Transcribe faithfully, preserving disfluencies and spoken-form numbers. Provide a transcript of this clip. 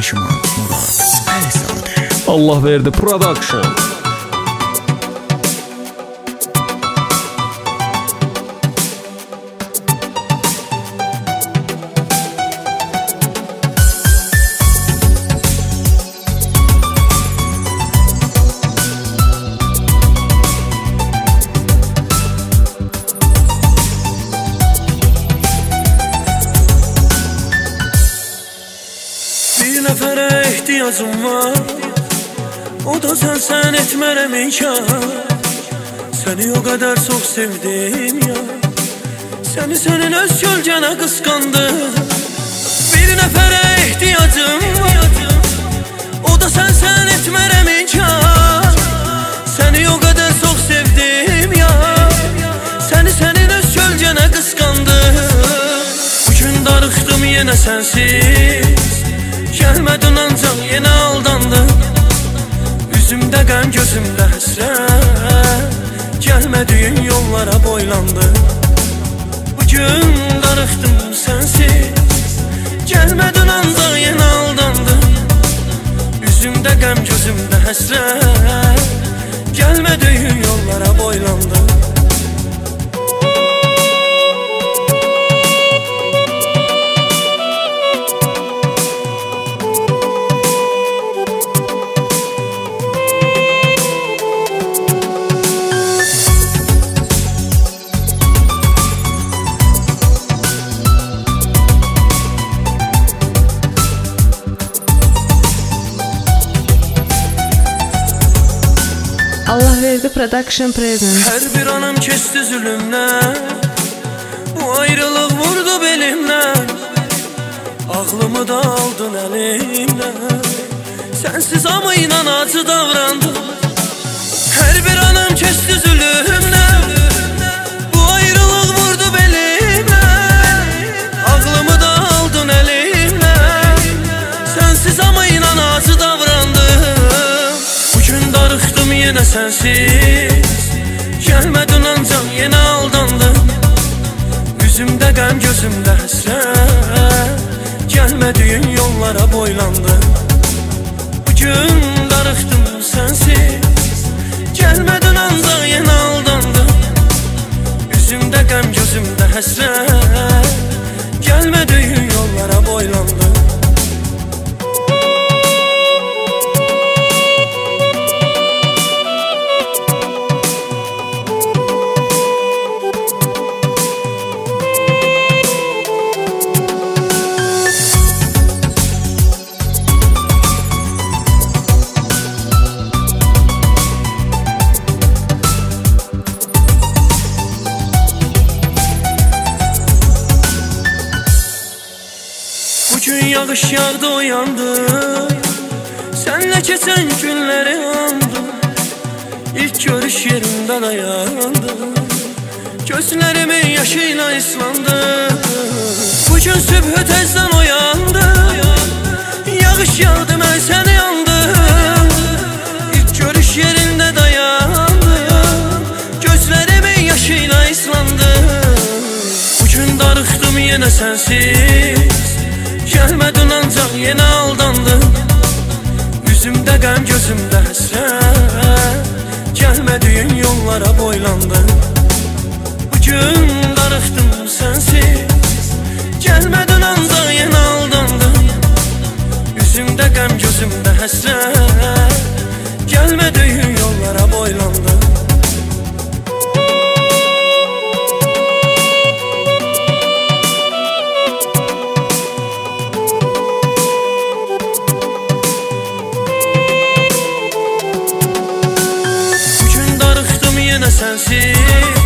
Peşman Murad Əlizadə. Allahverdi Production. Bir nəfərə ehtiyacım var, o da sən, sən etmərəm inkar. Səni o qədər çox sevdim ya, səni sənin öz gölgənə qısqandım. Bir nəfərə ehtiyacım var, o da sən, sən etmərəm inkar. Səni o qədər çox sevdim ya, səni sənin öz gölgənə qısqandım. Bugün darıxdım yenə sənsiz, gəlmədin ancaq yenə aldandım. Üzümdə qəm, gözümdə həsrət, gəlmədiyin yollara boylandım. Bugün darıxdım sənsiz, gəlmədin ancaq yenə aldandım. Üzümdə qəm, gözümdə həsrət, gəlmədiyin yollara boylandım. Allahverdi Production present. Hər bir anım keçdi zülümdən, bu ayrılıq vurdu belimdən. Ağlımı da aldın əlimdən, sənsiz ama inan acı davrandım. Hər bir anım keçdi zülümdən, bu ayrılıq vurdu belimdən. Ağlımı da aldın əlimdən, sənsiz ama inan acı davrandım. Bugün darıxdım yenə sənsiz, gəlmədin ancaq yenə aldandım. Üzümdə qəm, gözümdə həsrət, gəlmədiyin yollara boylandım. Bugün darıxdım sənsiz, gəlmədin ancaq yenə aldandım. Üzümdə qəm, gözümdə həsrət, gəlmədiyin yollara boylandım. Bugün yağış yağdı uyandım, senle keçən günləri andım. İlk görüş yerində dayandım, gözlərimin yaşıyla islandım. Bugün sübhü tezdən uyandım, yağış yağdı mən səni yandım. İlk görüş yerində dayandım, gözlərimin yaşıyla islandım. Bugün darıxdım yenə sənsiz, gəlmədin ancaq yenə aldandım. Üzümdə qəm, gözümdə həsrət, gəlmədiyin yollara boylandım. Bugün darıxdım sənsiz, gəlmədin ancaq yenə aldandım. Üzümdə qəm, gözümdə həsrət, gəlmədiyin yollara boylandım. Yenə sənsiz,